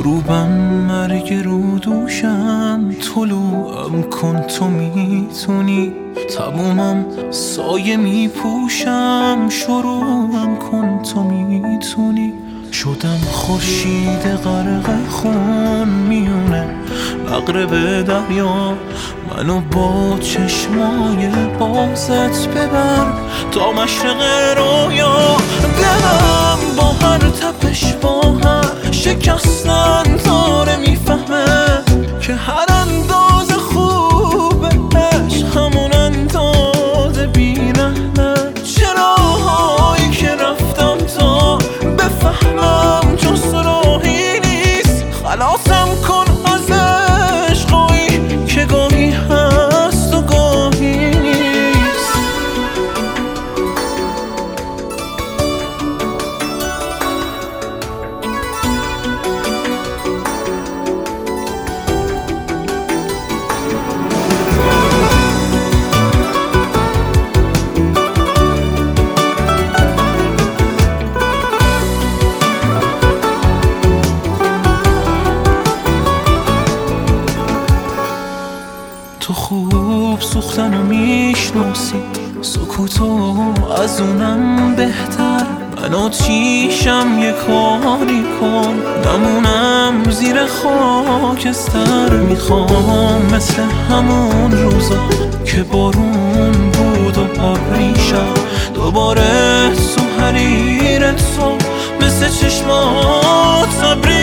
غروبم مرگ رو دوشم، طلوعم کن تو میتونی، تمومم سایه میپوشم، شروعم کن تو میتونی. شدم خورشید غرق خون میونه مغرب دریا، منو با چشمای بازت ببر تا مشرق رویا. دلم با هر تپش با هر شکستن داره میفهمه که هر انداز خوبش همون انداز بی‌رحمه. چراهایی که رفتم تا بفهمم جز راهی نیست، خلاصم کن از عشقایی که گاهی هست و گاهی نیست. تو خوب سوختن و میشناسی سکوتو از اونم بهتر، من آتیشم یه کاری کن نمونم زیر خاکستر. میخوام مثل همون روزا که بارون بود و ابریشم دوباره تو حریر تو مثل چشمات